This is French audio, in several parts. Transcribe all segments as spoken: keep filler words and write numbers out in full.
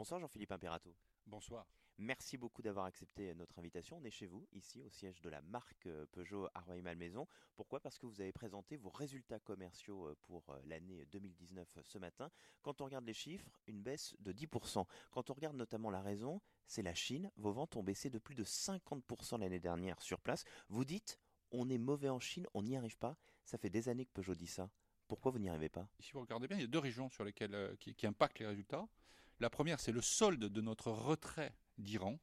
Bonsoir Jean-Philippe Imperato. Bonsoir. Merci beaucoup d'avoir accepté notre invitation. On est chez vous, ici, au siège de la marque euh, Peugeot à Rueil-Malmaison. Pourquoi? Parce que vous avez présenté vos résultats commerciaux euh, pour euh, l'année deux mille dix-neuf ce matin. Quand on regarde les chiffres, une baisse de dix pour cent. Quand on regarde notamment la raison, c'est la Chine. Vos ventes ont baissé de plus de cinquante pour cent l'année dernière sur place. Vous dites, on est mauvais en Chine, on n'y arrive pas. Ça fait des années que Peugeot dit ça. Pourquoi vous n'y arrivez pas? Si vous regardez bien, il y a deux régions sur lesquelles, euh, qui, qui impactent les résultats. La première, c'est le solde de notre retrait d'Iran.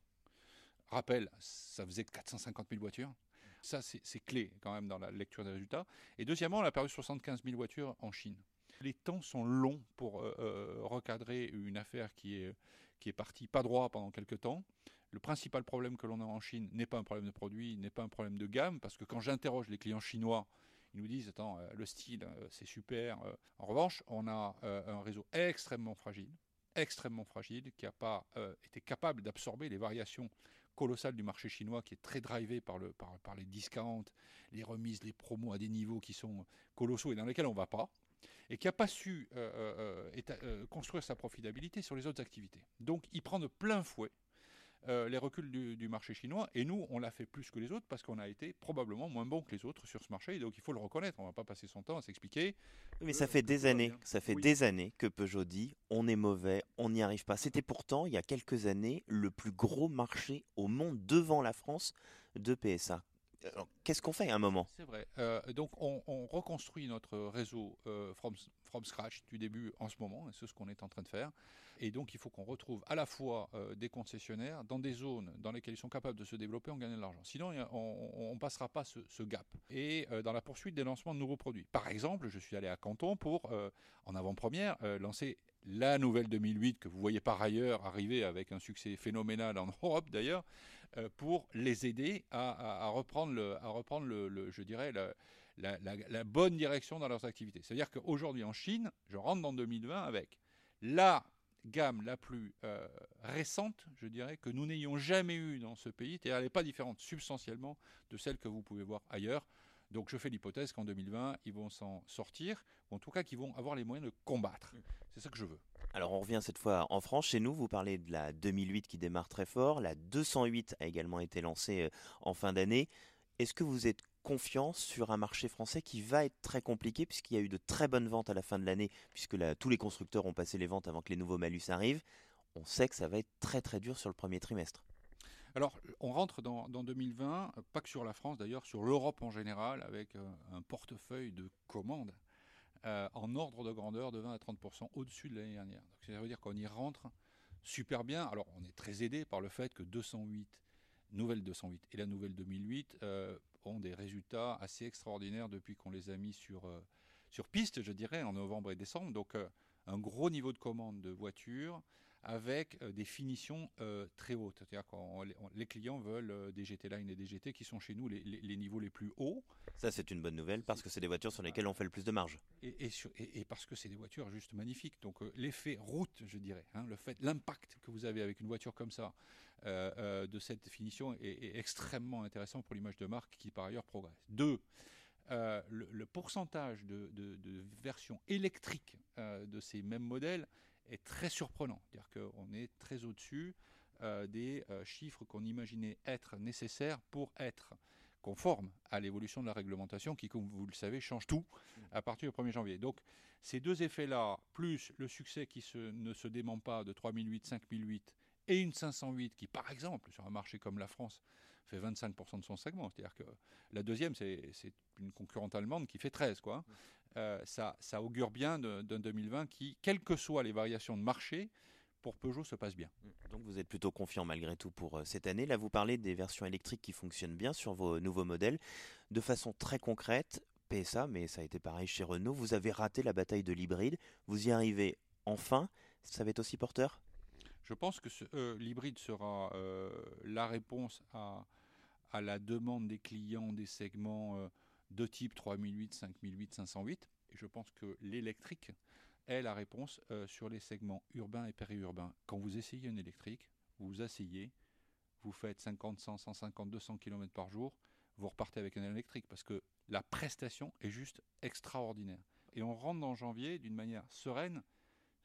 Rappel, ça faisait quatre cent cinquante mille voitures. Ça, c'est c'est clé quand même dans la lecture des résultats. Et deuxièmement, on a perdu soixante-quinze mille voitures en Chine. Les temps sont longs pour euh, euh, recadrer une affaire qui est, qui est partie pas droit pendant quelques temps. Le principal problème que l'on a en Chine n'est pas un problème de produit, n'est pas un problème de gamme, parce que quand j'interroge les clients chinois, ils nous disent, attends, euh, le style, euh, c'est super. euh. En revanche, on a euh, un réseau extrêmement fragile, extrêmement fragile, qui n'a pas euh, été capable d'absorber les variations colossales du marché chinois, qui est très drivé par, le, par, par les discounts, les remises, les promos à des niveaux qui sont colossaux et dans lesquels on ne va pas, et qui n'a pas su euh, euh, éta- euh, construire sa profitabilité sur les autres activités. Donc il prend de plein fouet euh, les reculs du, du marché chinois, et nous, on l'a fait plus que les autres parce qu'on a été probablement moins bon que les autres sur ce marché, et donc il faut le reconnaître, on ne va pas passer son temps à s'expliquer Oui, mais ça que, fait que des tout va années, bien. ça fait Oui. des années que Peugeot dit on est mauvais, on n'y arrive pas. C'était pourtant, il y a quelques années, le plus gros marché au monde devant la France de P S A. Alors, qu'est-ce qu'on fait à un moment? C'est vrai. Euh, donc on, on reconstruit notre réseau euh, from, from scratch du début en ce moment, et c'est ce qu'on est en train de faire. Et donc il faut qu'on retrouve à la fois euh, des concessionnaires dans des zones dans lesquelles ils sont capables de se développer en gagnant de l'argent. Sinon on ne passera pas ce, ce gap. Et euh, dans la poursuite des lancements de nouveaux produits. Par exemple, je suis allé à Canton pour, euh, en avant-première, euh, lancer la nouvelle deux mille huit que vous voyez par ailleurs arriver avec un succès phénoménal en Europe d'ailleurs, euh, pour les aider à, à- à reprendre, le, à reprendre le, le- je dirais, la, la- la- la bonne direction dans leurs activités. C'est-à-dire qu'aujourd'hui en Chine, je rentre dans deux mille vingt avec la gamme la plus euh, récente, je dirais, que nous n'ayons jamais eue dans ce pays, et elle n'est pas différente substantiellement de celle que vous pouvez voir ailleurs. Donc je fais l'hypothèse qu'en deux mille vingt, ils vont s'en sortir, ou en tout cas qu'ils vont avoir les moyens de combattre. C'est ça que je veux. Alors on revient cette fois en France. Chez nous, vous parlez de la deux mille huit qui démarre très fort. La deux cent huit a également été lancée euh, en fin d'année. Est-ce que vous êtes confiant sur un marché français qui va être très compliqué puisqu'il y a eu de très bonnes ventes à la fin de l'année, puisque la- tous les constructeurs ont passé les ventes avant que les nouveaux malus arrivent. On sait que ça va être très très dur sur le premier trimestre. Alors, on rentre dans, dans deux mille vingt, euh, pas que sur la France d'ailleurs, sur l'Europe en général, avec euh, un portefeuille de commandes euh, en ordre de grandeur de vingt à trente pour cent au-dessus de l'année dernière. Donc, ça veut dire qu'on y rentre super bien. Alors, on est très aidé par le fait que deux cent huit, nouvelle deux cent huit et la nouvelle deux mille huit euh, ont des résultats assez extraordinaires depuis qu'on les a mis sur, euh, sur piste, je dirais, en novembre et décembre. Donc, euh, un gros niveau de commande de voitures avec euh, des finitions euh, très hautes. C'est-à-dire que les clients veulent euh, des G T Line et des G T qui sont chez nous les, les- les niveaux les plus hauts. Ça, c'est une bonne nouvelle parce que c'est des voitures sur lesquelles on fait le plus de marge. Et, et, sur- et- et parce que c'est des voitures juste magnifiques. Donc euh, l'effet route, je dirais, hein, le fait, l'impact que vous avez avec une voiture comme ça, euh, euh, de cette finition, est, est extrêmement intéressant pour l'image de marque qui par ailleurs progresse. Deux, euh, le, le pourcentage de, de- de versions électriques euh, de ces mêmes modèles est très surprenant. C'est-à-dire qu'on est très au-dessus euh, des euh, chiffres qu'on imaginait être nécessaires pour être conforme à l'évolution de la réglementation qui, comme vous le savez, change tout à partir du premier janvier. Donc ces deux effets-là, plus le succès qui se- ne se dément pas de trois mille huit, cinq mille huit et une cinq cent huit qui, par exemple, sur un marché comme la France, fait vingt-cinq pour cent de son segment. C'est-à-dire que la deuxième, c'est c'est une concurrente allemande qui fait treize, quoi. Euh, ça, ça augure bien de- d'un deux mille vingt qui, quelles que soient les variations de marché, pour Peugeot se passe bien. Donc vous êtes plutôt confiant malgré tout pour euh, cette année. Là, vous parlez des versions électriques qui fonctionnent bien sur vos nouveaux modèles. De façon très concrète, P S A, mais ça a été pareil chez Renault, vous avez raté la bataille de l'hybride. Vous y arrivez enfin. Ça va être aussi porteur? Je pense que ce- euh, l'hybride sera euh, la réponse à, à la demande des clients des segments euh, de type trois mille huit, cinq mille huit, cinq cent huit. Et je pense que l'électrique est la réponse euh, sur les segments urbains et périurbains. Quand vous essayez une électrique, vous vous asseyez, vous faites cinquante, cent, cent cinquante, deux cents kilomètres par jour, vous repartez avec un électrique parce que la prestation est juste extraordinaire. Et on rentre dans janvier d'une manière sereine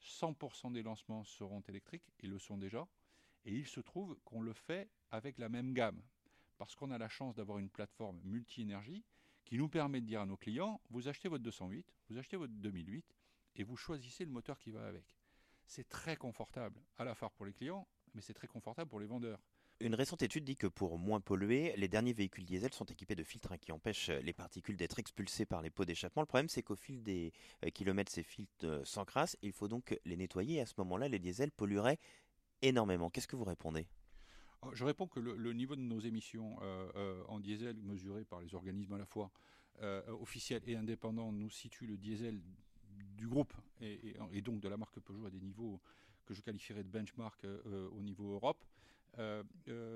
cent pour cent des lancements seront électriques, ils le sont déjà, et il se trouve qu'on le fait avec la même gamme, parce qu'on a la chance d'avoir une plateforme multi-énergie qui nous permet de dire à nos clients, vous achetez votre deux cent huit, vous achetez votre deux mille huit, et vous choisissez le moteur qui va avec. C'est très confortable, à la fois pour les clients, mais c'est très confortable pour les vendeurs. Une récente étude dit que pour moins polluer, les derniers véhicules diesel sont équipés de filtres hein, qui empêchent les particules d'être expulsées par les pots d'échappement. Le problème, c'est qu'au fil des euh, kilomètres, ces filtres euh, s'encrassent. Il faut donc les nettoyer. Et à ce moment-là, les diesels pollueraient énormément. Qu'est-ce que vous répondez? Je réponds que le, le niveau de nos émissions euh, euh, en diesel, mesuré par les organismes à la fois euh, officiels et indépendants, nous situe le diesel du groupe et, et, et donc de la marque Peugeot à des niveaux que je qualifierais de benchmark euh, au niveau Europe. Euh,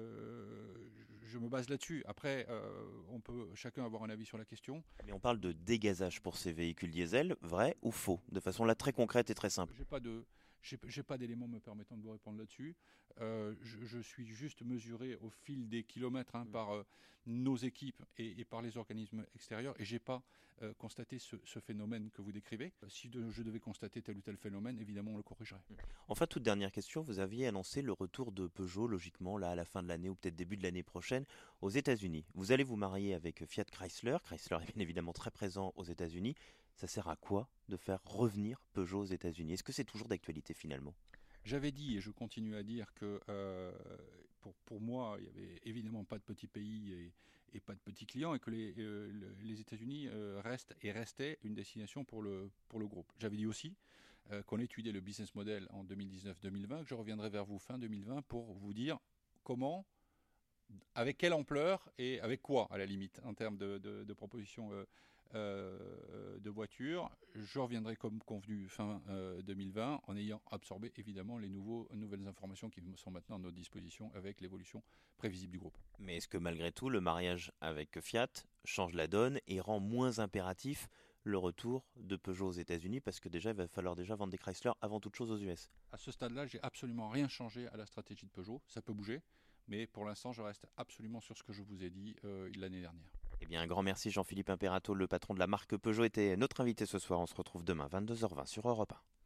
euh, je me base là-dessus. Après, euh, on peut chacun avoir un avis sur la question. Mais on parle de dégazage pour ces véhicules diesel, vrai ou faux? De façon là très concrète et très simple. J'ai pas de, j'ai, j'ai pas d'éléments me permettant de vous répondre là-dessus. Euh, je, je suis juste mesuré au fil des kilomètres hein, mmh. par euh, nos équipes et, et par les organismes extérieurs, et j'ai pas euh, constaté ce, ce phénomène que vous décrivez. Si de, je devais constater tel ou tel phénomène, évidemment, on le corrigerait. Enfin, toute dernière question, vous aviez annoncé le retour de Peugeot, logiquement, là, à la fin de l'année ou peut-être début de l'année prochaine, aux États-Unis. Vous allez vous marier avec Fiat Chrysler. Chrysler est bien évidemment très présent aux États-Unis. Ça sert à quoi de faire revenir Peugeot aux États-Unis? Est-ce que c'est toujours d'actualité finalement? J'avais dit et je continue à dire que euh, pour, pour moi, il n'y avait évidemment pas de petits pays et, et pas de petits clients et que les, euh, les États-Unis euh, restent et restaient une destination pour le, pour le groupe. J'avais dit aussi euh, qu'on étudiait le business model en deux mille dix-neuf deux mille vingt, que je reviendrai vers vous fin deux mille vingt pour vous dire comment, avec quelle ampleur et avec quoi à la limite en termes de, de, de propositions euh, Euh, de voitures. Je reviendrai comme convenu fin euh, deux mille vingt en ayant absorbé évidemment les nouveaux, nouvelles informations qui sont maintenant à notre disposition avec l'évolution prévisible du groupe. Mais est-ce que malgré tout le mariage avec Fiat change la donne et rend moins impératif le retour de Peugeot aux États-Unis, parce que déjà il va falloir déjà vendre des Chrysler avant toute chose aux U S? À ce stade-là, j'ai absolument rien changé à la stratégie de Peugeot. Ça peut bouger, mais pour l'instant, je reste absolument sur ce que je vous ai dit euh, l'année dernière. Eh bien, un grand merci Jean-Philippe Imperato, le patron de la marque Peugeot, était notre invité ce soir. On se retrouve demain vingt-deux heures vingt sur Europe un.